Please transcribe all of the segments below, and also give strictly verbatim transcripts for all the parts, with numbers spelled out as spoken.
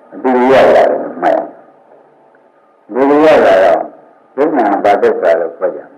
ဒီရရတယ်မှတ်ဒီရရတော့ဒုက္ခဘာသစ္စာလို့ပြောကြတယ်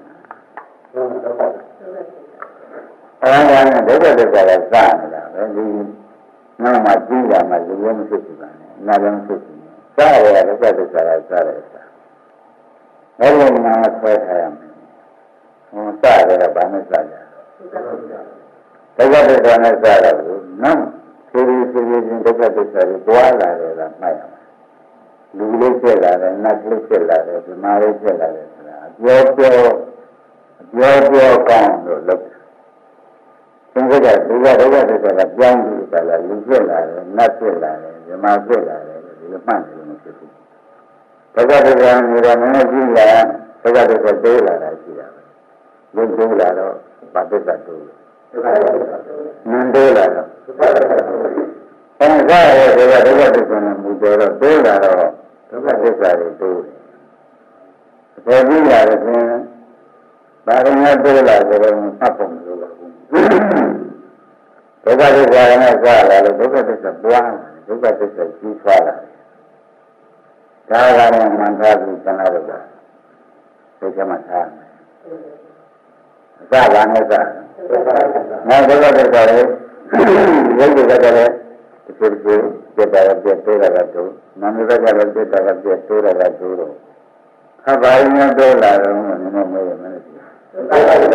အဲဒါနဲ့ဒုက္ခသစ္စာကစနေတာပဲဒီနောက်မှကြည့်ရမှလူလည်းမဖြစ်ဘူးပါနဲ့နာလည်းမဖြစ်ဘူးစရဒုက္ခသစ္စာကစတယ်စာအဲဒီမှာဆွဲထားရမယ်ဟောစတယ်ဘာနဲ့စကြဒုက္ခသစ္စာနဲ့စတာဘူးနောက်ဖြည်းဖြည်းဖြည်းဖြည်းချင်းဒုက္ခသစ္စာကိုတွားလာတယ်လားမှတ်ရမယ်လူလေးဖြစ်လာတယ်နတ်လေးဖြစ်လာတယ်ဒီမာလေးဖြစ်လာတယ်ဆိုတာအပြောပြောအပြောပြောကောင်းလို့လုပ်တယ်သင်္ကြန်ကဒုက္ခဒုက္ခသစ္စာကပြောင်းပြီးပါလားလူဖြစ်လာတယ်နတ်ဖြစ်လာတယ်ဒီမာဖြစ်လာတယ်ဒီလိုမှတ်နေလို့မဖြစ်ဘူးဒုက္ခသစ္စာမျိုးတော့နည်းနည်းကြည့်လာဒုက္ခသစ္စာတိုးလာတာရှိတာပဲလူတိုးလာတော့ဘာသစ္စာတိုးလဲဒုက္ခသစ္စာနန်းတိုးလာတော့အဲဒါရဲ့ဒုက္ခဒုက္ခသစ္စာနဲ့မူတော်တော့တိုးလာတော့ဒုက္ခသစ္စာတွေတိုးတယ်အပေါ်ကြီးလာတဲ့ပြင်ဘာရင်းနဲ့တိုးလာကြတော့မှတ်ဖို့မလိုပါဘူးဒုက္ခသစ္စာနဲ့စလာလို့ဒုက္ခသစ္စာပွားတယ်ဒုက္ခသစ္စာကြီးထွားလာတယ်ဒါကလည်းမှန်သားပြီးသနာတော့တာသိချင်မှထားမယ်အစဘာနဲ့စနောက်ဒုက္ခသစ္စာလေးရုပ်တွေကလည်းဒီလိုပြတ်တာကပြတ်တိုးတာကတိုးနာမည်ကလည်းပြတ်တာကပြတ်တိုးတာကတိုးတော့ခါပါရင်တော့တိုးလာတော့နည်းနည်းမေးရမယ်ပြတ်တာလည်း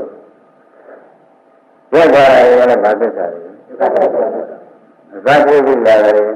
ဘာသစ္စာလဲအစပုဂ္ဂိလာတယ်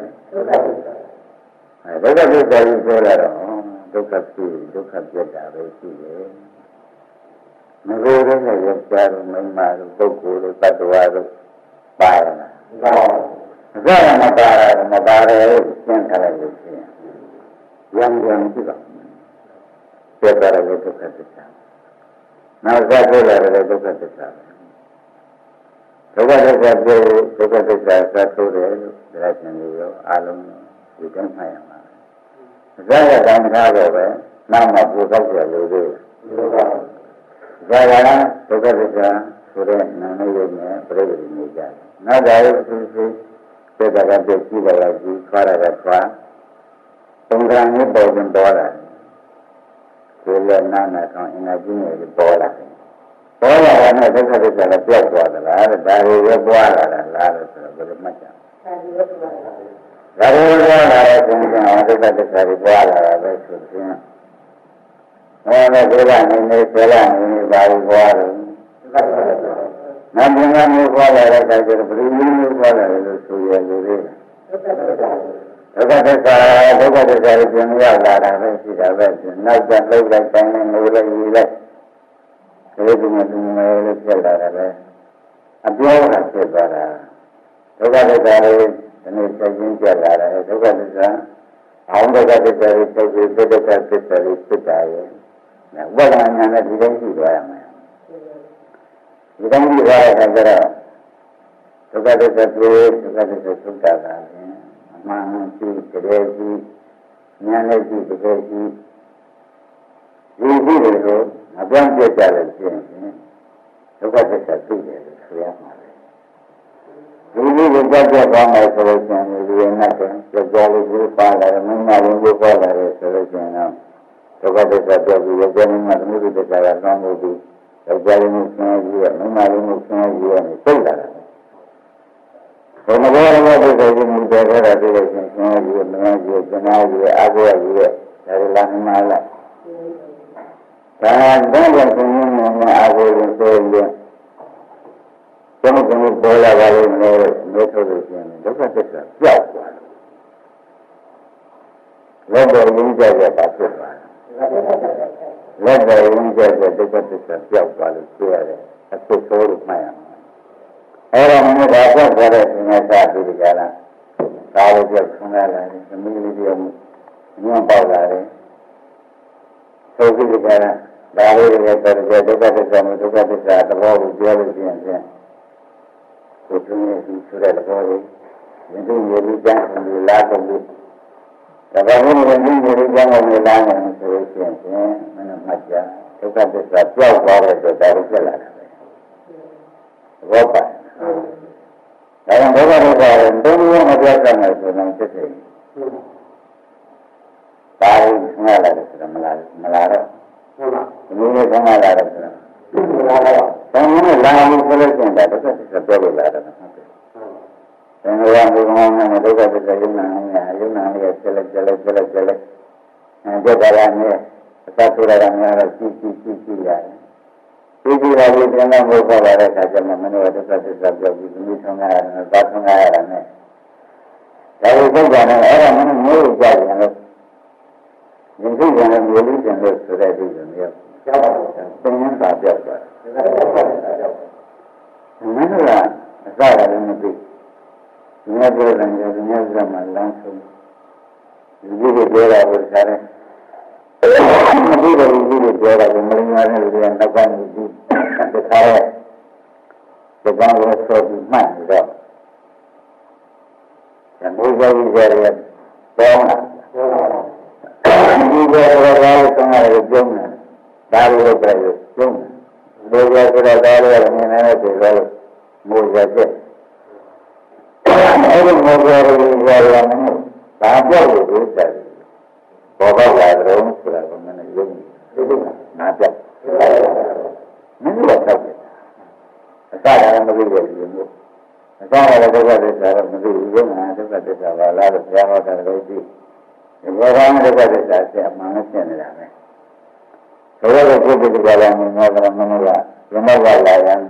ဒုက္ခသစ္စာကြီးပြောလာတော့ဒုက္ခဖြစ်ဒုက္ခပြတ်တာပဲရှိတယ်မကိုယ်နဲ့ရကြတော့မိမတို့ပုဂ္ဂိုလ်တို့တ attva တို့ပါရလားအစကမပါရမပါရရှင်းထားလိုက်လို့ရှိရင်ရံရံကြည့်ပါပြတ်တာလည်းဒုက္ခသစ္စာနောက်ဆက်ပြလာတယ်ဒုက္ခသစ္စာဒုက္ခသစ္စာပြောဒုက္ခသစ္စာဆက်ထိုးတယ်လို့ဒါရှင်တွေရောအလုံးဒီတိုင်းမှတ်ရမှာအစကတည်းကထားတော့ပဲနောက်မှပူတော့ရလို့သေးတယ်ဒါကလည်းဒုက္ခသစ္စာဆိုတဲ့နာမည်ရုပ်နဲ့ပြိဋ္ဌိနေကြတယ်နောက်ဒါရုပ်သူသူစေတကပြည့်ကြည့်ပါလားကြည့်ခါရတာထွားသုံးခါမျိုးပေါ်တင်ပေါ်လာတယ်ဒီလည်းနာနာကောင်အင်္ဂါကြီးနေပေါ်လာတယ်ပေါ်လာတာနဲ့ဒုက္ခသစ္စာလည်းပြောက်သွားသလားဒါတွေရပွားလာတာလားလို့ဆိုတော့ဘယ်လိုမှတ်ကြလဲဒါတွေပွားလာတဲ့သင်္ကြန်ဒုက္ခသစ္စာတွေပွားလာတာပဲဆိုရင်ဟောတဲ့ဒုက္ခနေနေဆရာနေနေပါဘူးပွားတယ်နတ်ဘုရားမျိုးပွားလာတဲ့အခါကျတော့ဘယ်လိုမျိုးပွားလာလဲလို့ဆိုရလို့လေဒုက္ခသစ္စာဒုက္ခသစ္စာကိုပြန်ရောက်လာတာပဲရှိတာပဲနောက်ကျလှုပ်လိုက်တိုင်းနဲ့ငိုလိုက်ယူလိုက်ဒီလိုမှသူမဲလို့ဖြစ်လာတာပဲအပြောကဖြစ်သွားတာဒုက္ခသစ္စာလေးဒီနေ့သိချင်းကြလာတယ်ဒုက္ခသစ္စာအောင်ဒုက္ခသစ္စာလေးသိပြီးဒုက္ခသစ္စာလေးဖြစ်တာရဲ့ဝိပဿနာနဲ့ဒီလိုရှိသွားရမယ်ဒီတိုင်းကြည့်ရတဲ့အခါကျတော့ဒုက္ခသစ္စာပြေဒုက္ခသစ္စာသုတ္တတာအမှန်ရှိတကယ်ရှိဉာဏ်နဲ့ရှိတကယ်ရှိဒီရှိတယ်လို့အပြောင်းပြကြလို့ရှိရင်ဒုက္ခသစ္စာသိတယ်လို့ဆိုရမှာပဲဒီလိုကိုကြောက်ကြောက်ကောင်းတယ်ဆိုလို့ရှိရင်ဒီရနဲ့ကြောက်ကြောက်လေးကိုပါလာတယ်မင်းမဝင်ကိုပါလာတယ်ဆိုလို့ရှိရင်တော့ဒုက္ခသစ္စာပြောပြီးရကြနေမှာသမုဒိသစ္စာကကောင်းလို့ဒီကြောက်ကြောက်လေးကိုဆင်းရဲပြီးတော့မင်းမလေးကိုဆင်းရဲပြီးတော့စိတ်လာတယ်ဘုံဘောရဘောဒီကိုမြင်ကြရတာဒီလိုရှင်ဆင်းရဲပြီးတော့မင်းကြီးကျနာကြီးအာဟုရကြီးရဲ့ဒါလည်းလာမှလာဒါတော့ဘယ်လိုကိုမြင်နေအာဟုရဆိုရင်ဘယ်လိုကိုပေါ်လာပါလိမ့်မယ်လို့ဆိုလို့ရှိရင်ဒုက္ခသစ္စာပြောက်သွားတယ်လက်တော်ရင်းကြတဲ့ပါဖြစ်သွားတယ်လက်တော်ရင်းကြတဲ့ဒုက္ခသစ္စာပြောက်သွားလို့ဆိုရတယ်အဖြစ်ဆိုးလို့မှတ်ရမှာအဲ့တော့မင်းဘာပြောက်သွားတဲ့သင်္ခါစာပြီးကြလားဒါလိုပြောက်ဆင်းလာတယ်သမီးလေးတွေညွန့်ပေါက်လာတယ်ဆိုပြီးကြလားဒါလေးတွေတော့ဒုက္ခသစ္စာမျိုးဒုက္ခသစ္စာသဘောကိုပြောလို့ရှိရင်ဖြင့်ကိုယ်tunyeသူဆိုတဲ့သဘောလေးဒီလိုမျိုးလေးကြားနေလာတော့ဘူးဒါပေမဲ့ဒီလိုမျိုးကြားနေလာတယ်ဆိုလို့ရှိရင်မနမှတ်ကြဒုက္ခသစ္စာပြောက်သွားတဲ့အတွက်ဒါကိုဖြစ်လာတာပဲဘောပါဒါကြောင့်ဒုက္ခသစ္စာကိုဘယ်လိုမှမပြောတတ်နိုင်ဆိုတော့ဖြစ်တယ်ဒါရင်ဆင်းရဲလာတယ်ဆိုတာမလားမလားတော့ဟုတ်ပါဘူးဒီလိုဆင်းရဲလာတယ်ဆိုတာမလားတော့ဆင်းရဲလာလို့ဆိုလို့ရှိရင်ဒါတစ်သက်တစ်သက်ပြောလို့လာတယ်ဟုတ်ကဲ့ဆင်းရဲမှုကောင်းတဲ့ဒုက္ခတစ်သက်ယုံနာနေယုံနာလေးရဲ့ဆက်လက်ဆက်လက်ဆက်လက်ဆက်လက်အဲကြက်ကြရနဲ့အသဆိုတာကများတော့ကြည့်ကြည့်ကြည့်ကြည့်ရတယ်ဒီဒီလာပြီးပြန်တော့ဘုရားလာတဲ့အခါကျမှမင်းတို့ဒုက္ခသစ္စာပြောပြီးဒီဆောင်ရရတယ်သာဆောင်ရရတယ်နဲ့ဒါကိုသိကြတယ်အဲ့ဒါမင်းမျိုးကြကြတယ်လို့ယဉ်သိကြတယ်မျိုးလေးကျင်လို့ဆိုတဲ့ဒီလိုမျိုးကြောက်ပါတယ်သင်္ရင်သာပြောက်သွားတယ်မင်းတို့ကအစရတယ်မသိဒီနေ့ပြောတယ်ဒီနေ့ကမှလမ်းဆုံးဒီလိုပြောတာကိုစားတယ်မသိတဲ့လူတွေပြောတာကိုမင်းများတဲ့လူတွေကနောက်ကနေပြီးတခါတော့ဒီကောင်ကိုဆိုပြီးမှတ်နေတော့ဇမုဇ္ဇဝိဇ္ဇရဲ့တောင်းတာဒီလိုတော့ဘာလို့တောင်းရလဲပြောနေဒါလိုပဲပြောပြောနေဘယ်လိုဆိုတော့ဒါလိုလည်းနည်းနည်းပြေလို့မိုးရချက်အဲ့ဒီမိုးရရရမယ်ဒါပြောလို့ဒီစက်ဘောဘောလာတော့ဆိုတာကမင်းရုံးဒီကနားပြမင်းတို့တော့အစကလည်းမသိဘူးဒီမျိုးအစကလည်းဒုက္ခသစ္စာတော့မသိဘူးရုံးနာဒုက္ခသစ္စာပါလားလို့ဘုရားဟောတာလည်းသိဒီဘောဘောဒုက္ခသစ္စာဆက်အမှန်နဲ့ရှင်းနေတာပဲဘယ်လိုဖြစ်ဖြစ်ကြလဲမင်းတို့ကမင်းတို့ကရမောကလာရင်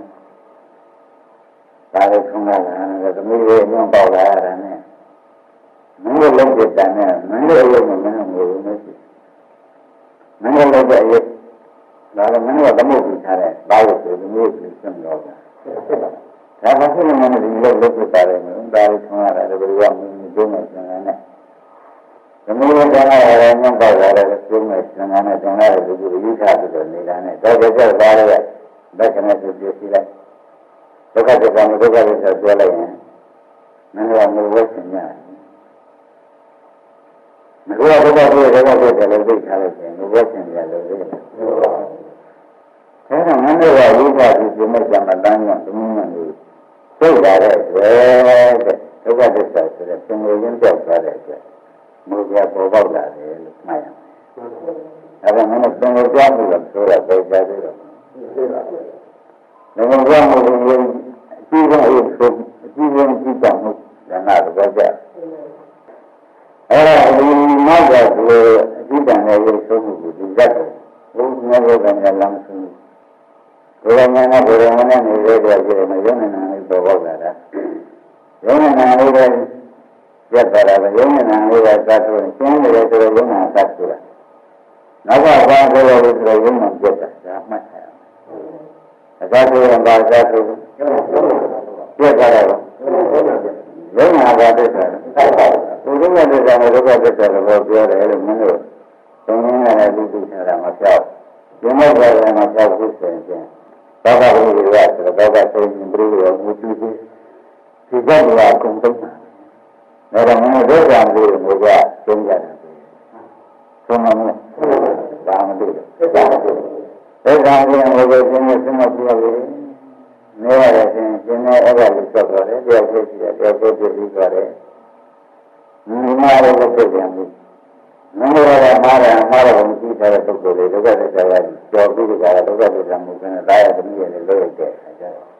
ဒါလည်းထုံးလာတယ်သမီးရဲ့အင်းပေါက်လာရတယ်နဲ့မင်းတို့လုံးပြတဲ့နဲ့မင်းတို့ရုံနဲ့မင်းတို့ငိုလို့မရှိမင်းတို့လုံးတဲ့အရေးဒါကမင်းတို့ကသမုတ်ပြထားတဲ့ဘာလို့ဆိုဒီမျိုးကိုစံတော့တာဒါကဆိုရင်မင်းတို့ဒီလိုလုပ်ပြပါတယ်နော်ဒါလေးထုံးရတယ်ဘယ်လိုမှမကျုံးနိုင်စံနဲ့သမီးတို့ကလည်းရင်းပေါက်လာတယ်ကျုံးနိုင်စံနဲ့ကျုံးရတယ်ဒီလိုယူထားပြီးတော့နေတာနဲ့တော့ကြက်သွားရတဲ့ဘက်ကနဲ့ပြည့်စည်လိုက်ဒုက္ခဒုက္ခမဒုက္ခတွေဆိုပြောလိုက်ရင်မင်းတို့ကမလို့ဝှက်နေရတယ်မကွာတော့တော့တော့တော့တော့လည်းသိထားလို့ရှင်ဘုရားရှင်ပြလို့လေ။အဲဒါမင်းတို့ကဝိပါဒိပြမဲ့ကြမှာတန်းရသမီးမလို့သိလာတဲ့အတွက်ဒုက္ခသစ္စာဆိုတဲ့သင်္ကေတရင်းပြောက်သွားတဲ့အတွက်မူပြပေါ်ပေါက်လာတယ်လို့မှတ်ရမယ်။အဲဒါမင်းတို့သင်္ကေတပြောင်းလို့ဆိုတာပေါ်ကြသေးတော့သိပါဘူး။ငါကပြောင်းလို့အကြည့်ကအရေးဆိုအကြည့်ရင်ကြည့်တော့မှုရနာတော့ကြအဲ့ဒါဒီနောက်တော့ဒီအကြည့်တန်တဲ့ရုပ်ဆုံးမှုကိုဒီဇတ်ကိုဘုရားရဲ့ကံနဲ့လမ်းဆုံးဘုရားနဲ့ဘုရားနဲ့နေတဲ့ကြောင့်ဒီမှာရုံနဲ့နာလေးပေါ်ပေါက်လာတာရုံနဲ့နာလေးပဲရက်သွားတာပဲရုံနဲ့နာလေးကသတ်ဆိုရင်ရှင်းနေတယ်ဆိုတော့ရုံနဲ့သတ်ဆိုတာနောက်ကဘာဆိုလို့ဆိုတော့ရုံနဲ့ပြတ်တာဒါမှတ်ထားရမယ်အသတ်ဆိုရင်ဘာသတ်ဆိုပြတ်သွားတော့ရုံနာပါတဲ့ဆိုတာသူတို့ကလည်းဒုက္ခသစ္စာလို့ပြောတယ်လို့မင်းတို့သုံးရင်းနဲ့လူသိထားတာမပြောက်ဒီမဲ့ကြတယ်မပြောက်ဘူးဆိုရင်တော့ဘာလို့ဒီလိုဆိုတော့ဘာဆိုရင်ဘယ်လိုမျိုးသူဒီဒီကလည်းအကုန်သုံးတာဒါတော့မင်းတို့ကလည်းဘုရားသုံးကြတယ်သုံးမှာမလားဘာမှမလုပ်ဘူးဒါကလည်းဘုရားရှင်ဘုရားရှင်ရဲ့ဆုံးမပြောလို့နေရတဲ့ရှင်ရှင်နဲ့အဲ့ဒါကိုဆက်သွားတယ်တရားဖြစ်စီတယ်တရားဖြစ်ပြီးသွားတယ်ဒီမှာလည်းဖြစ်ပြန်ပြီမင်းတို့ကမှားတယ်မှားတယ်ကိုကြည့်ထားတဲ့ပုဂ္ဂိုလ်တွေဒုက္ခသစ္စာကကြော်ပြီးကြတာဒုက္ခသစ္စာမှုကလည်းဒါရသမီးရဲ့လို့လိုက်တဲ့အခါကျတော့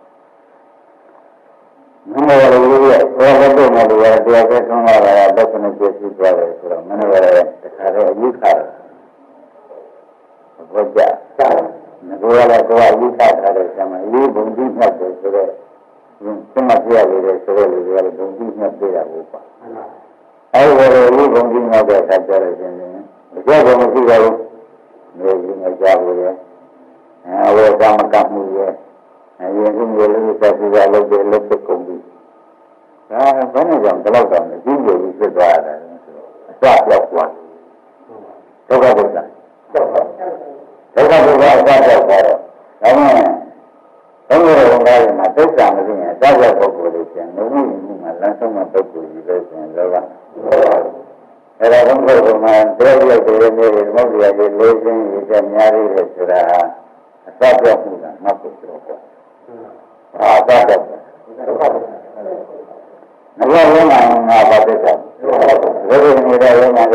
မင်းတို့လည်းရဲ့ဘောဘုံမှာလည်းတရားဖြစ်ဆုံးလာတာဒုက္ခနဲ့ပြည့်စုံသွားတယ်ဆိုတော့မင်းတို့လည်းတခါတော့အယူခါတယ်ဘောကြငါတို့လည်းတော့အယူခါထားတဲ့ဆံမအယူဘုံကြီးမှတ်တယ်ဆိုတော့စမပြရလေဆိုတော့လေဘုံကြီးမှတ်ပြတာဟုတ်ပါအဲ့ဒီလိုဘုံကြီးမှတ်တဲ့အခါကျတော့ရှင်အကျဘုံမရှိတော့ဘူးမျိုးကြီးငါကြားဘူးလေအဲဝေကမကမှုရဲ့အရင်ကမျိုးလေးသက်ပြီးတော့လုပ်တယ်လုပ်တဲ့ကုန်ပြီဒါဘယ်နဲ့ကြောင့်ဒီလောက်တော့အကြီးကြီးဖြစ်သွားတယ်ဆိုတော့အစပြောက်သွားဒုက္ခဒုက္ခဒုက္ခဒုက္ခဒုက္ခအစပြောက်သွားတော့ဒါမှဘုံရောဘုံသားတွေမှာဒုက္ခမသိရင်အစပြောက်ပုဂ္ဂိုလ်တွေရှင်ငုံမှုမှုမှာလမ်းဆုံးတဲ့ပုဂ္ဂိုလ်ကြီးပဲရှင်လောကအဲ့ဒါဘုံဘုံမှာတရားရောက်တဲ့နေ့တွေမဟုတ်ရည်လေးစင်းရည်တဲ့များလေးတွေဆိုတာအစပြောက်မှုကမဟုတ်ဘူးတော့ပေါ့အာသာတော့ငါလုံးမှာငါပါတဲ့တော့ဘယ်လို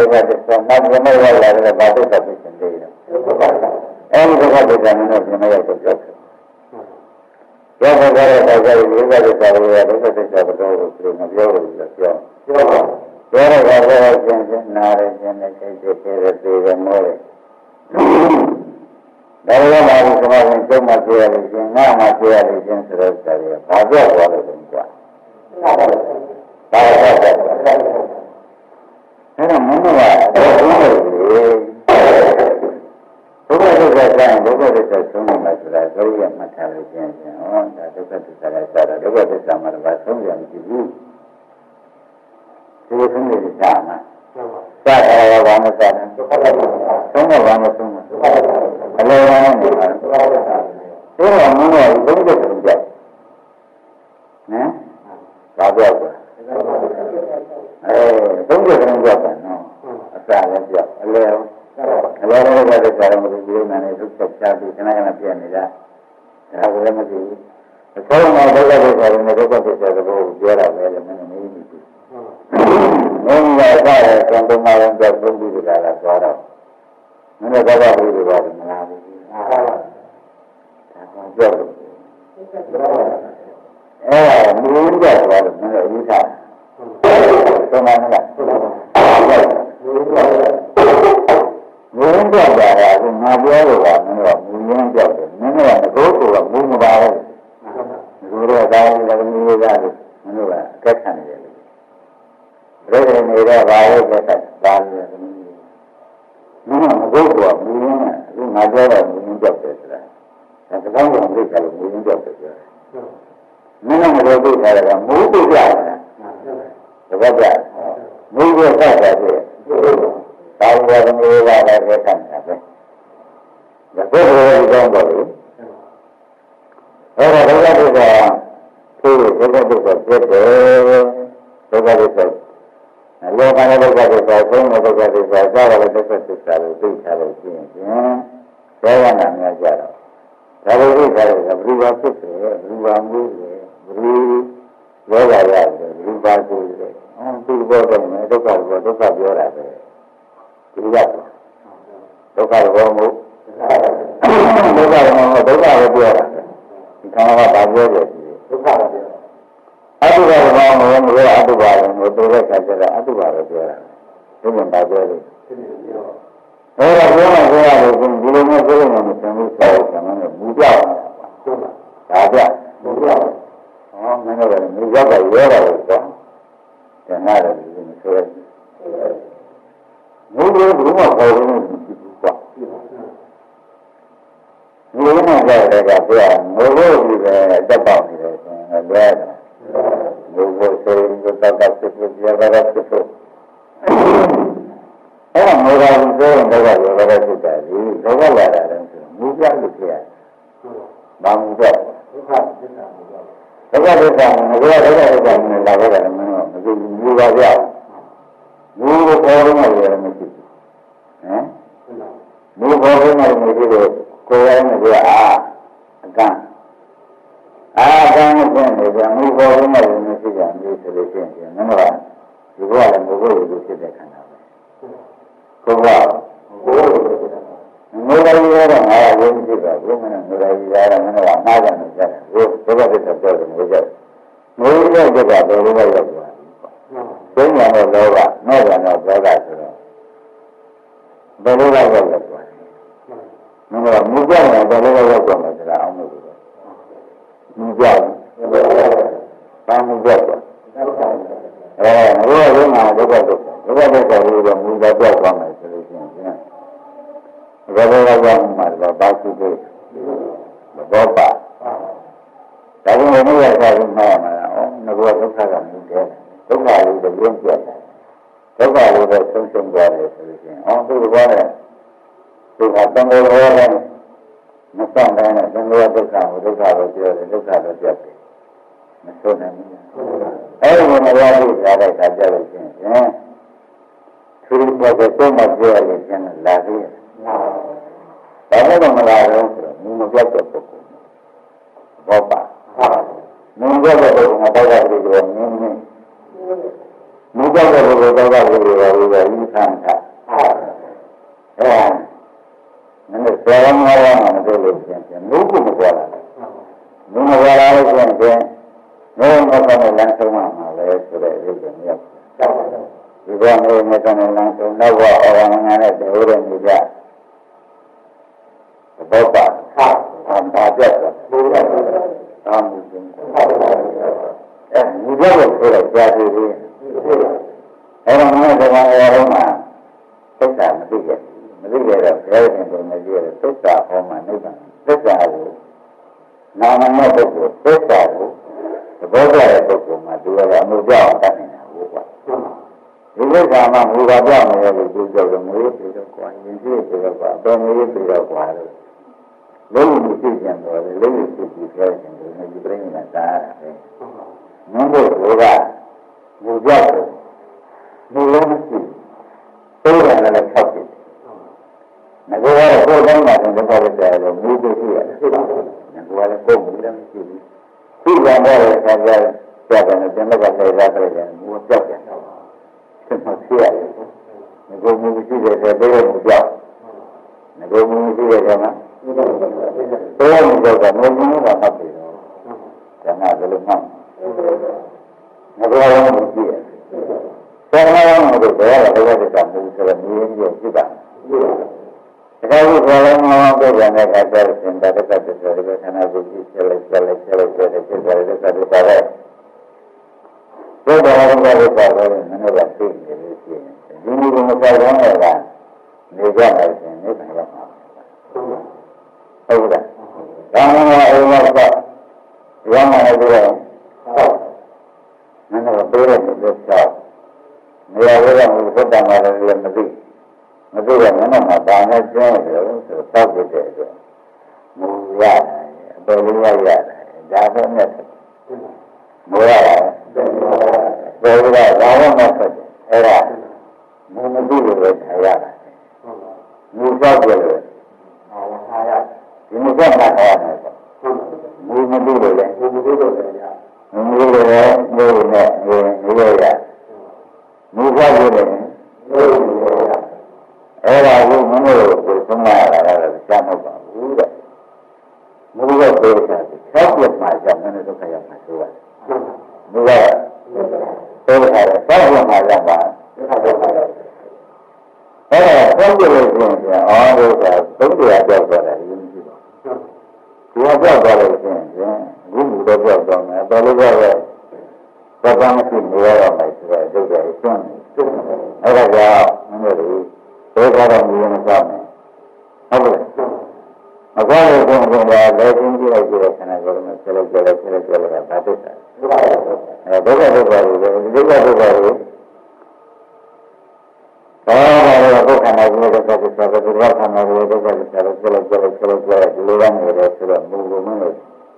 ဒုက္ခသစ္စာနောက်ပြမရောက်လာတဲ့ဘာဒုက္ခသစ္စာတွေလဲအဲဒီဒုက္ခသစ္စာနဲ့ပြမရောက်တော့ကြောက်တယ်ကြောက်ကြတဲ့အခါကျရင်ဒုက္ခသစ္စာတွေကဒုက္ခသစ္စာကတော့ဆိုမပြောလို့ပြောပြောပြောတော့ကတော့ကျင်ကျင်နာရခြင်းနဲ့စိတ်တွေသေးတယ်သေးတယ်မို့တယ်ဒါရောမှာဒီကမ္ဘာကိုကျုံမှပြရလို့ရှင်ငါမှပြရလို့ရှင်ဆိုတော့ဆက်ရဘာပြောသွားလို့လဲကွာဘာပြောသွားလဲအဲ့တော့မင်းတို့ကတော့ဘုရားတွေဘုရားတို့ကတိုင်းဘုရားတို့ကဆုံးနေမှာဆိုတာဘုရားမှတ်ထားလို့ရှင်ရှင်ဟောဒါဒုက္ခသစ္စာကစတာဒုက္ခသစ္စာမှာတော့ဆုံးရမရှိဘူးဒီလိုဆုံးနေကြမှာစတာရောဘာမှစတာဒုက္ခသစ္စာဆုံးတော့ဘာမှဆုံးမှာအလောကနဲ့နေမှာဒုက္ခသစ္စာဒါတော့မင်းတို့ဘုရားတို့ကနော်ဘာပြောကွာအဲဘုရားတို့ပြောတယ်နော်အစာလည်းပြောအလဲအလဲလည်းပြောတယ်ဆိုတော့ဒီလိုနာနေဒုက္ခချပြီးခဏခဏပြနေတာဒါကလည်းမသိဘူးအဆုံးမှာဒုက္ခသစ္စာနဲ့ဒုက္ခသစ္စာကိုပြောတာပဲလည်းမင်းမင်းဘူးမင်းကစားတယ်ကံတမရင်ကြောက်ပြီးဒီကလာသွားတော့မင်းတို့ဘာသာပြီးတော့မလားဘူးဒါကကြောက်အဲမင်းတို့ကတော့မင်းတို့ဥစ္စာသုံးပါးလားမင်းတို့ကတော့ငါပြောလို့ကမင်းတို့မူရင်းကြောက်တယ်မင်းတို့ကငိုးကိုကမူမပါဘူးငိုးတော့ဒါလည်းမင်းတို့ကမင်းတို့ကအကက်ခံနေတယ်ဘယ်လိုနေတော့ဘာလို့လဲဘာလို့လဲမင်းကငိုးကိုကမူရင်းကအခုငါပြောတော့မူရင်းကြောက်တယ်ဆိုတာဒါကကောင်းကောင်းသိကြလို့မူရင်းကြောက်တယ်ပြောတယ်မင်းကမလို့သိကြတယ်ကမူးသိကြတယ်တပတ်ကြမူးကိုဆက်တယ်ပြည့်ဒါကလည်းမျိုးပါပဲခံတာပဲဒါကိုယ်ကိုယ်ကြောင်းတော့လေအဲ့ဒါဒုက္ခဒုက္ခသူ့ဒုက္ခဒုက္ခပြည့်တယ်ဒုက္ခဒုက္ခလောကနဲ့ဒုက္ခဒုက္ခသုံးဒုက္ခဒုက္ခသာဝရဒုက္ခသစ္စာကိုသိထားလို့ရှိရင်ဘောဝနာများကြတော့ဒါလိုသိထားလို့ဘယ်လိုပါဖြစ်တယ်ဘယ်လိုပါမှုတယ်ဘယ်လိုယောဂရတယ်ဘယ်လိုပါကိုယ်တယ်အော်သူ့ဘောတော့မယ်ဒုက္ခဘောဒုက္ခပြောတာပဲဒီကဒုက္ခဘောမှုဒုက္ခဘောမှုဒုက္ခကိုပြောတာဒီခန္ဓာကဘာပြောတယ်ဒုက္ခကိုပြောအတုပါဘောမှုမလို့အတုပါဘောမှုတို့တဲ့ခါကျတော့အတုပါကိုပြောတာဒီမှာဘာပြောလဲအဲ့ဒါပြောမှပြောရတယ်ဒီလိုမျိုးပြောလို့မသင်ဘူးဆိုတော့ကျွန်တော်ကမူပြောက်တာဒါပြမူပြောက်ဟောမင်းတို့ကမူပြောက်ကရောတာလို့ဆိုတော့ငါလည်းဒီမဆိုရဘူးမူလို့ဘူးမပေါ်ဘူးဘူးကွာမူလို့မှကြားတယ်ကပြောမူလို့ဒီပဲတက်ပေါက်နေတယ်ဆိုရင်လည်းလဲတယ်မူလို့ဆိုရင်တော့တက်တက်ဖြစ်ဖြစ်ရတာဖြစ်ဖြစ်အဲ့ဒါမောဟကိုပြောရင်တော့ရောရတဲ့ဖြစ်တယ်ဒီလောကလာတာလည်းဆိုမူပြလို့ဖြစ်ရတယ်။ဘာမူပြဒုက္ခသစ္စာမူပြဒုက္ခသစ္စာမူပြဒုက္ခသစ္စာနဲ့လာခဲ့တယ်မင်းတို့မသိဘူးမူပါပြမူကိုပေါ်လို့ရတယ်မရှိဘူးဟမ်မူပေါ်လို့မရှိဘူးကိုယ်ရိုင်းကအာအကန့်အာကံနဲ့ပြင်နေကြမူပေါ်လို့မရှိကြဘူးဆိုလို့ရှိရင်မင်းတို့ကဒီဘဝလည်းမူကိုလိုဖြစ်တဲ့ခန္ဓာကိုယ်ကဘိုးငိုတယ်ရတော့ငါဝိဉ္စီပါဘုမနဲ့ငိုတယ်ရတော့မင်းကမှားတယ်ကြတယ်ဘိုးဘုရားပြတ်တော့တယ်ငိုကြတယ်ငိုရတဲ့ကြတာဘယ်လိုလဲရောက်သွားဘုံညာတော့လောဘမဲ့ညာတော့ဒေါသဆိုတော့ဘယ်လိုလဲရောက်သွားမင်းကမူကြောက်တယ်ဘယ်လိုလဲရောက်သွားမှာဆိုတာအောင်လို့မူကြောက်ဘာမူကြောက်လဲအဲငိုရမှာဒုက္ခဒုက္ခဒုက္ခဒုက္ခကိုတော့မူကြောက်ပြောက်သွားမယ်ဆိုလို့ရှိရင်ဘယ်လိုလဲကြောင့်မှာတော့ဘာဖြစ်လို့ဘောပါဒါကလည်းမရတာကိုမှားမှာဩငါကဒုက္ခကမူတယ်ဒုက္ခလို့တော့ပြင်းပြတယ်ဒုက္ခလို့တော့ဆုံးရှုံးသွားတယ်ဆိုလို့ရှိရင်ဩသူကလည်းသူကတန်ခိုးရောလည်းမဆောင်တိုင်းနဲ့တန်ခိုးဒုက္ခကိုဒုက္ခကိုပြောတယ်ဒုက္ခတော့ပြတ်တယ်မဆိုးနိုင်ဘူးအဲ့ဒီမှာရဖို့ရတဲ့အခါကျလို့ရှိရင်သူတို့ကတော့မှပြောရရင်ကျန်လာသေးတယ်။ဒါနဲ့တော့မလာတော့ဆိုတော့မူမပြတ်တဲ့ပုဂ္ဂိုလ်ဘောပါမူမပြတ်တဲ့ပုဂ္ဂိုလ်ကတော့ဒီလိုနင်းနေမူကြောက်တဲ့ဘုရားတော်ကဘုရားဘုရားဤခံတာအဲနည်းနည်းဆောင်းလာမှမတွေ့လို့ပြန်ပြန်လို့ကိုမပေါ်လာဘူးမပေါ်လာလို့ပြန်ပြန်နေမကနေလမ်းဆုံးမှာလဲဆိုတဲ့ဥစ္စာမျိုးဒီကနေမကနေလမ်းဆုံးတော့အော်ငါနဲ့တူတဲ့နေကြဘောပါဟာအမှန်တရားကိုအာမှုချင်းအဲဒီတော့ဆိုတော့ကြာပြီလေအဲ့တော့ငါကဘာရောမှာသစ္စာမသိခဲ့မသိခဲ့တော့ဘယ်ရင်တော့မကြည့်ရသစ္စာဟောမှာနိဗ္ဗာန်သစ္စာကိုနာမနဲ့ပုဂ္ဂိုလ်သစ္စာကိုသဘောကျတဲ့ပုဂ္ဂိုလ်မှာဒီလိုအမှုကြောင့်တတ်နေတာဟုတ်ကွာဒီသစ္စာမှာမူပါပြောင်းနေလို့ဒီကြောင့်ငွေပြီးတော့ကွာယဉ်ကျေးပြီးတော့ကွာအတော်ငွေပြီးတော့ကွာလို့လုံးဝသိကြံတော့လေလုံးဝသိကြည့်ခဲ့တယ်ဒီနေ့ဒီပြိညာသာတာပဲမင်းတို့ကမူကြောင့်မူလုံးမရှိတိုးတယ်လည်း၆ဖြစ်ငါကတော့ကိုယ်တိုင်းမှာတော့ဘာလို့လဲတော့မူသိရှိရတယ်ငါကလည်းကိုယ်မူလည်းမရှိဘူးခုကလည်းဆရာပြတယ်ပြန်တယ်ပြန်တော့လည်းလာကြတယ်မူပြောက်တယ်ဆက်မဖြစ်ရတယ်ငါကမူရှိတယ်တဲ့ဘယ်လိုမပြောက်ငါကမူရှိတယ်ကမှဘယ်လိုမပြောက်ကမူမူကမှတ်တယ်တော့ကျန်တာဘယ်လိုမှတ်ငါကတော့မကြည့်ရဆရာကတော့ဘယ်လိုလဲဘယ်လိုလဲကမူဆိုတော့မူရင်းကြီးဖြစ်တာဒါကဘယ်လိုမှမပြောကြတဲ့အခါကျတော့စင်တာတက်ကတည်းကလည်းခန္ဓာကိုယ်ကြီးဆက်လက်ဆက်လက်ဆက်လက်ဆက်လက်ဆက်လက်ဆက်လက်ဆက်လက်ဘုရားဘာသာရေးပါတယ်နည်းနည်းသိနေလို့ရှိရင်ဒီလိုမျိုးမဆက်ကောင်းတဲ့ကနေကြတယ်ဆိုရင်နေပါရမှာဟုတ်ကဲ့ဒါမှမဟုတ်အိမ်မှာတော့ရမှာလည်းပြီးတော့နည်းနည်းပြေးတဲ့လို့ပြောနေရာဝဲကဘုရားမှာလည်းမသိမသိတော့မင်းတို့မှာဘာနဲ့ကျင်းရလို့ဆိုတော့တောက်ပြတဲ့အတွက်မူရတယ်အတော်လေးရရတယ်ဒါပဲနဲ့မူရတယ်ဘယ်လိုလဲဘာမှမဖြစ်ဘူးအဲ့ဒါမူမသိလို့ပဲထားရတာမူကြောက်တယ်လို့အားထားရဒီမူကြောက်တာထားရတယ်မူမသိလို့လည်းမူမသိလို့လည်းရမူမသိလို့လည်းမူနဲ့နေနေရမူကြောက်တယ်လို့အဲ့ဒါကိုမင်းတို့ကိုသုံးရတာလည်းရှားမဟုတ်ပါဘူးတဲ့မူရောပြေးတာ၆ပြတ်မှကြောင့်မင်းတို့ဒုက္ခရောက်မှာဆိုရတယ်မူရောပြေးတာ၆ပြတ်မှရောက်ပါဒုက္ခရောက်ပါအဲ့ဒါသုံးပြလို့ရှိရင်အော်ဒုက္ခသုံးပြရပြောက်သွားတယ်ယူမရှိပါဘူးဒီကပြောက်သွားလို့ရှိရင်ဘုမူတော့ပြောက်သွားမယ်တော်လို့ပြောတော့ဘာသာမရှိနေရတော့မယ်ဆိုတော့ဒုက္ခကိုရှင်းတယ်အဲ့ဒါကြောင့်မင်းတို့ဘယ်ကတော့မြင်မစားမယ်ဟုတ်ကဲ့အကောင်းဆုံးကလည်းလက်ချင်းကြည့်လိုက်ကြည့်တဲ့ခဏကလည်းဆက်လက်ကြည့်လိုက်ဆက်လက်ကြည့်လိုက်ကဘာသစ္စာအဲဒုက္ခဒုက္ခတွေဒုက္ခဒုက္ခတွေဘာလို့လဲဒုက္ခနာကြီးတဲ့သစ္စာကဒုက္ခနာကြီးတဲ့သစ္စာကိုဆက်လက်ကြည့်လိုက်ဆက်လက်ကြည့်လိုက်ဒီလိုကနေတယ်ဆိုတော့မူလို့မလို့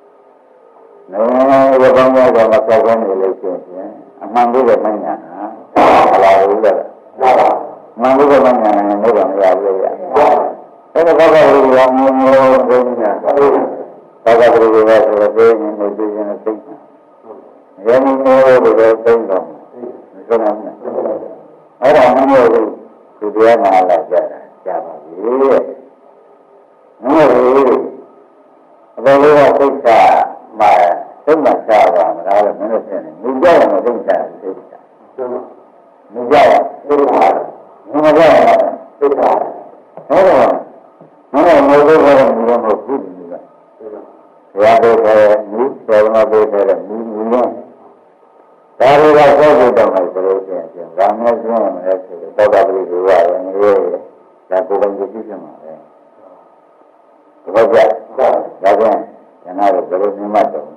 နော်ဒီကောင်ကတော့မဆောက်ကောင်းနေလို့ရှိရင်အမှန်ကိုလည်းမညာဟာလာလို့လည်းမန်လို့ကမှညာနေလို့တော့မရဘူးလေ။အဲ့ဒါဘာသာရေးရောမလို့ဘုရား။ဘာသာရေးရောဆိုတော့ဘယ်နည်းနဲ့သိရင်သိတယ်။ရောမလို့တော့သိတော့မဆိုနိုင်ဘူး။အဲ့ဒါမှမဟုတ်ဘူး။ဒီတရားမှာလာကြတာကြားပါပြီ။မဟုတ်ဘူး။အဘယ်လိုသိတာမှသိမှစားပါမလားလို့မင်းတို့ပြောနေ။မူကြောက်မှသိတာသိတာ။မူကြောက်သိတာမမကြောက်သိတာဟုတ်တယ်မမမိုးလို့ကတော့မလို့မဟုတ်ဘူးဒီကဘုရားတို့ကမူစေမဘုရားတဲ့မူမူလုံးဒါတွေကသောက်ဖို့တော့မယ်ဆိုလို့ရှိရင်ဗာမေကျင်းရမယ်ဆိုတော့သောတာပတိကရတယ်ငရေဒါကိုယ်ပိုင်ကြည့်ပြမှာပဲဟုတ်ကြဒါကြောင့်ကျန်တာတော့ဘယ်လိုမှမတော့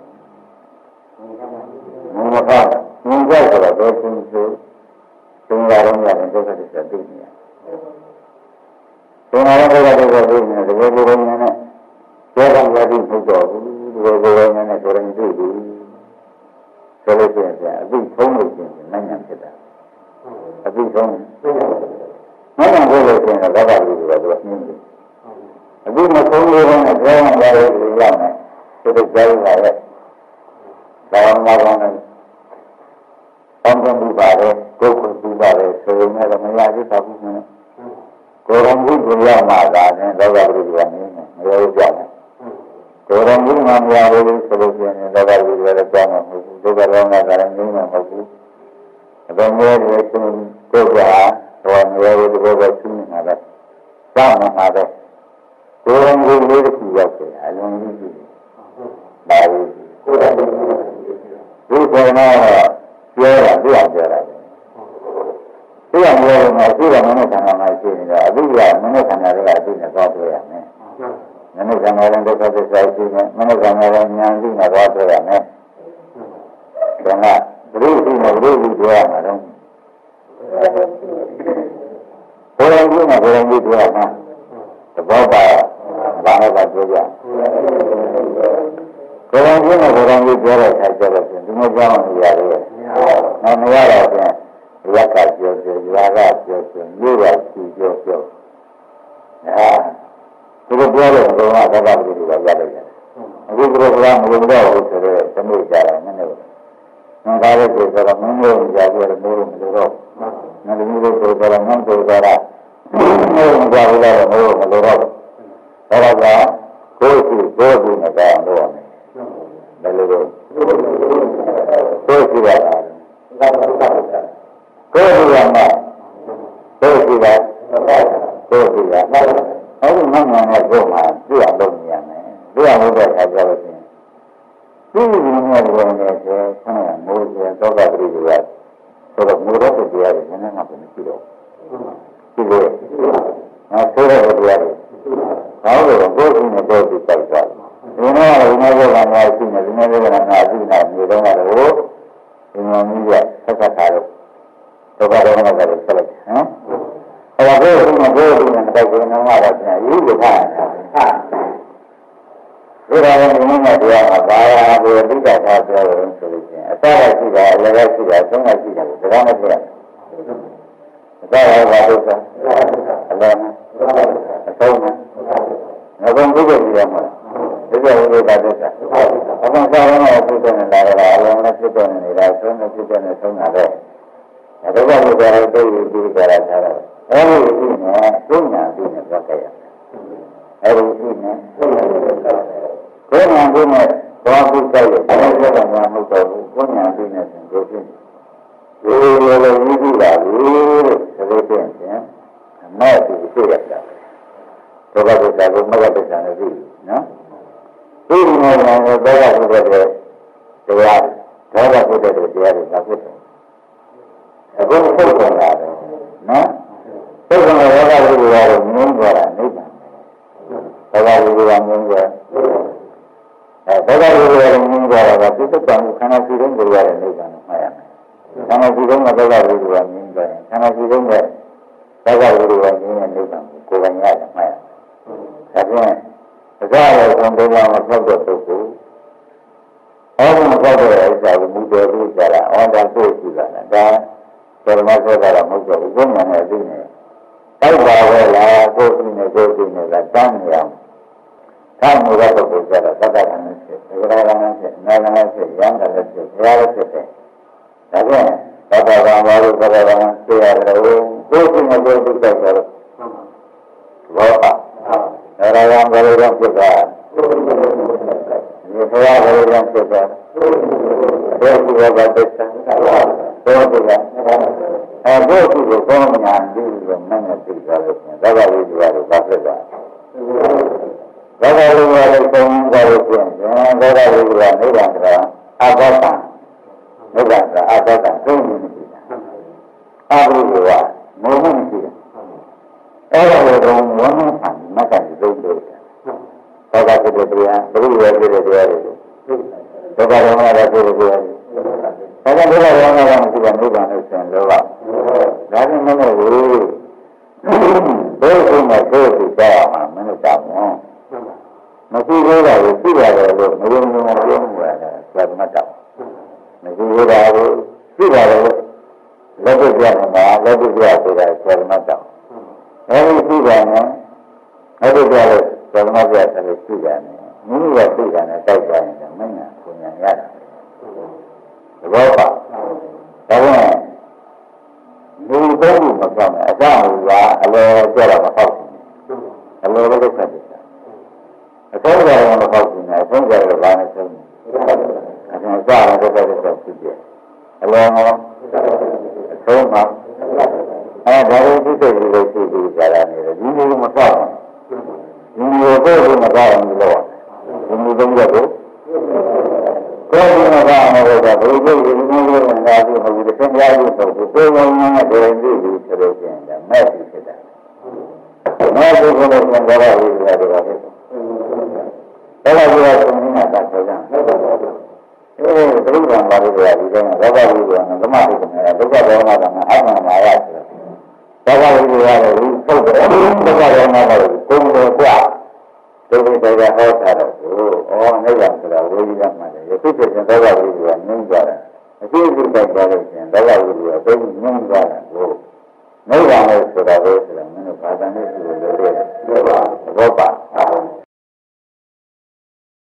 မူမကမူကြောက်ဆိုတော့ဘယ်သူဆိုသင်္ဃာရုံးရတယ်ဒုက္ခသစ္စာသိနေရသင်္ဃာရုံးဒုက္ခသစ္စာသိနေတယ်ဒီလိုလိုနဲ့ကျောင်းကလည်းသိဖို့တော့ဘူးဒီလိုလိုနဲ့ကိုယ်ရင်သိဘူးဆိုလို့ရှိရင်အသိဆုံးလို့ရှိရင်နိုင်ငံဖြစ်တာအသိဆုံးနိုင်ငံကိုလို့ရှိရင်တော့ဘာသာလူတွေကတော့နှင်းတယ်အသိမဆုံးလို့လည်းကျောင်းကလည်းရမယ်ဒီလိုကြောင်းလာရဲ့ဘာမှမကောင်းဘူးကောင်းကောင်းပါလေကိုယ်ကိုယ်ပါလေဆိုရင်လည်းမရသေးပါဘူးနော်ကိုယ်တော်ဘုရားမှာသာနဲ့လောကပရိသေနေမရောကြဘူးကိုယ်တော်ဘုရားမှာမရဘူးဆိုလို့ရှိရင်လောကပရိသေလည်းကြောင်းမှာမဟုတ်ဘူးဒုက္ခရောဂါကလည်းငြိမ်းမှာမဟုတ်ဘူးအပေမဲ့ဒီကိုယ်ကိုယ်ကတော့မရဘူးဒီဘက်ကသူ့မှာပဲကြောင်းမှာပဲကိုယ်တော်ဘုရားလေးတစ်ခုရောက်တယ်အလုံးကြီးကြီးပါဘူးကိုယ်တော်ဘုရားဒီကောနာပြောတာပြောပြောတာဒီကမျိုးကဒီကမနခန္ဓာမှာရှိနေတာအဘိဓမ္မာမနခန္ဓာတွေကအသိနဲ့သွားတွေ့ရမယ်မနခန္ဓာရင်ဒုက္ခသစ္စာရှိနေမနခန္ဓာရင်ဉာဏ်သိနဲ့သွားတွေ့ရမယ်ဒါကဘုရုရှိနေဘုရုရှိတွေ့ရမှာတော့ဘုရားကြီးနဲ့ဘုရားကြီးတွေ့ရမှာသဘောပါဘာနဲ့ပါတွေ့ရဘုရားကြီးနဲ့ဘုရားကြီးပြောတဲ့အခါကျတော့ဒီနေ့ကြောင်းနေရတယ်။နောက်မရတော့ပြန်ရက်ကပြောပြောရာကပြောပြောမြို့ကစီပြောပြောအဲသူတို့ပြောတဲ့ဘုရားသဘာဝတွေကရလိုက်တယ်။အခုဘုရားမဝင်တော့ဘူးဆိုတော့သမီးကြတယ်မင်းတို့။ငါကားလို့ဆိုတော့မင်းတို့ကြာပြောတယ်မိုးလို့မလို့တော့။ငါတို့မျိုးဆိုတော့မင်းတို့ကြတာမိုးလို့ကြာလို့လည်းမိုးလို့မလို့တော့။ဒါတော့ကကိုယ်စီကိုယ်စီနဲ့ကြောင်းလို့ရမယ်။ဘယ်လိုလဲကိုယ်စီရတာကိုယ်စီရမှာကိုယ်စီရကိုယ်စီရအဲ့ဒီမှန်မှန်နဲ့ကိုယ်မှာပြည့်အောင်လုပ်နေရမယ်ပြည့်အောင်လုပ်တဲ့အခါကျတော့ဒီဒီမျိုးတွေနဲ့ဆိုဆန်းရမိုးစရာတော့ကပရိသေရဆိုတော့မိုးတော့တရားတွေနည်းနည်းမှမရှိတော့ဒီလိုငါဆိုတဲ့တရားတွေဘာလို့ကိုယ်စီနဲ့ကိုယ်စီတိုက်သွားလဲဒီနေ့ကဒီနေ့ကငါရှိနေဒီနေ့ကငါရှိနေမြေတော့ကတော့ဒီမှာမြည်ရဆက်ဆက်ထားတော့တော့ဘာတော့ငါလည်းဆက်လိုက်ဟမ်အဲ့ဒါကိုဒီမှာကိုယ်ဒီမှာတိုက်နေတော့ကတော့ပြန်ရေးရတာဟာဒီတော့ဒီနေ့ကတရားမှာဘာသာကိုအတိတ်ကထားပြောလို့ဆိုလို့ချင်းအစရရှိတာအလယ်ရရှိတာအဆုံးရရှိတာဒါကမှပြရတယ်အစရဘာလို့ဆိုအလယ်မှာအဆုံးမှာငါကောင်ဘုရားကြီးရမှာဒီကဝိသေသသစ္စာအမှန်စားရမှာဖြစ်တဲ့နေတာကလည်းအလုံးနဲ့ဖြစ်တဲ့နေတာဆုံးနဲ့ဖြစ်တဲ့နေဆုံးတာပဲဒါကလည်းဘယ်လိုတွေ့ပြီးပြီးကြတာထားတော့အဲဒီအင်းနဲ့ဉာဏ်ပြီးနဲ့ပြောကြရအဲဒီအင်းနဲ့ဉာဏ်ပြီးနဲ့ဘာဖြစ်ကြရဘာလို့ပြောတာမှမဟုတ်တော့ဘူးဉာဏ်ပြီးနဲ့ဆိုကိုဖြစ်ဒီလိုလိုရည်ကြည့်ပါဘူးဆိုလို့ပြင်ပြန်အမဲ့ဒီဖြစ်ရတာသောကတ္တကိုမဂ္ဂတ္တနဲ့ပြီးနော်ဒီလိုမျိုးတော့သောကတ္တတဲ့တရားသောကတ္တတဲ့တရားတွေသာဖြစ်တယ်အခုပုတ်ကုန်လာတယ်နော်ပုတ်ကုန်လာသောကတ္တတရားကိုမြင်ကြတာနိဗ္ဗာန်သောကတ္တတရားမြင်ကြအဲသောကတ္တတရားမြင်ကြတာကသစ္စာကိုခန္ဓာရှိတဲ့တရားရဲ့နိဗ္ဗာန်ကိုမှတ်ရမယ်ခန္ဓာရှိတဲ့သောကတ္တတရားမြင်ကြရင်ခန္ဓာရှိတဲ့သောကတ္တတရားမြင်တဲ့နိဗ္ဗာန်ကိုကိုယ်ပိုင်ရတယ်မှတ်ရမယ်ဒါဖြင့်အစရဆုံးတရားမဖောက်တဲ့ပုဂ္ဂိုလ်အဲဒီမဖောက်တဲ့ဥစ္စာကိုမူတယ်ပြီးကြတာအော်ဒါသိရှိတာလားဒါဓမ္မဆိုတာမဟုတ်တော့ဘူးကိုယ်ဉာဏ်နဲ့သိနေတိုက်ပါပဲလားကိုယ်သိနေကိုယ်သိနေတာတန်းနေအောင်သာမူရပုဂ္ဂိုလ်ကြတော့သတ္တကံနဲ့ဖြစ်သက္ကရာကံနဲ့ဖြစ်နာကံနဲ့ဖြစ်ယံကံနဲ့ဖြစ်ဘုရားနဲ့ဖြစ်တယ်ဒါဖြင့်သတ္တကံဘာလို့သတ္တကံသိရတယ်ကိုယ်သိနေကိုယ်သိတိုက်တော့ဘောပါဒါရံဘယ်လိုလုပ်ဖြစ်တာဒီဘုရားဘယ်လိုလုပ်ဖြစ်တာဘယ်လိုလုပ်ပါသစ္စာတော့ဒီကအဲဘုရားကိုကောင်းညာပြီးတော့မနဲ့သိသွားလို့ရှင်သာဝတိတရားကိုပါဖြစ်တာသာဝတိတရားကိုသုံးကြလို့ရှင်သာဝတိတရားနိဗ္ဗာန်ကအဘဘနိဗ္ဗာန်ကအဘဘသုံးမျိုးရှိတာအဘိဓိဝမုံမှုရှိတာအဲ့ဒါကိုတော့ဝမ်းနဲ့ခံမကတိသုံးတယ်သောကဖြစ်တဲ့တရားဘုရားဖြစ်တဲ့တရားတွေသောကရောဂါဖြစ်တဲ့တရားတွေအဲဒါဘုရားရောဂါကမရှိတဲ့နိဗ္ဗာန်လို့ဆိုရင်လောကဒါပြင်မလို့ဘူးဘုရားနဲ့ကိုယ်ကိုကြောက်အောင်မင်းတို့ကြောက်နော်မရှိသေးတာကိုသိရတယ်လို့မယုံကြည်မပြောမှုရတယ်ဆိုတော့မတောက်မရှိသေးတာကိုသိရတယ်လို့လက်တွေ့ပြမှာလက်တွေ့ပြဆိုတာဆိုတော့မတောက်အဲဒီသိတယ်နဲ့အဲ့ဒီကြလို့ဓမ္မပြတယ်လို့သိတယ်နဲ့မိမိရဲ့သိတယ်နဲ့တိုက်ကြရင်မင်းကကိုညာရတာသဘောပါဒါကြောင့်ဒီသုံးခုမပြောင်းဘူးအကြောင်းကအလဲကြောက်တာမဟုတ်ဘူးအလဲလည်းဒုက္ခသစ္စာအဆုံးကြရမဟုတ်ဘူးနဲ့အဆုံးကြရဘာနဲ့ဆုံးအဆုံးကြရဒုက္ခသစ္စာဖြစ်တယ်အလဲရောအဆုံးမှာအဲဒါကိုသိတဲ့လူတွေသိပြီးကြတာနေတယ်ဒီလိုမပြောင်းဘူးဒီလိုကိုမပြောင်းဘူးလို့ဒီလိုသုံးရက်ကိုကိုယ်ကဘာမှမဟုတ်တာဘယ်လိုလဲဒီလိုမျိုးလာပြီးဟိုဒီသင်္ကြန်ကြီးဆိုတော့ကိုယ်ကလည်းဒေရင်ပြီးပြီးဆိုလို့ရှိရင်ဒါမဲ့ပြီးဖြစ်တာမဲ့ပြီးဆိုလို့ရှိရင်ဘာလို့လဲဒီလိုလဲဘာလို့လဲဆိုရင်တော့ဆက်ကြအဲဒုက္ခဘာလို့လဲဒီကောင်ဘာသာလို့လဲဓမ္မတိကနဲ့ဒုက္ခဒေါမကနဲ့အမှန်မှာရဆိုတော့ဘာသာလို့ရတယ်ဒီပုတ်တယ်ဒုက္ခဒေါမကလည်းကိုယ်ကိုကြွဒုက္ခတရားဟောတာတော့ဩနိဗ္ဗာန်ဆိုတာဝိရိယမှန်တယ်ယခုဖြစ်တဲ့ဒုက္ခဝိရိယငြိမ်းသွားတာအကျိုးပြုတတ်ကြလို့ရှင်ဒုက္ခဝိရိယသိငြိမ်းသွားတာကိုနိဗ္ဗာန်လို့ဆိုတာပဲဆိုတော့မင်းတို့ဘာသာနဲ့ဆိုလို့လေဘောပါ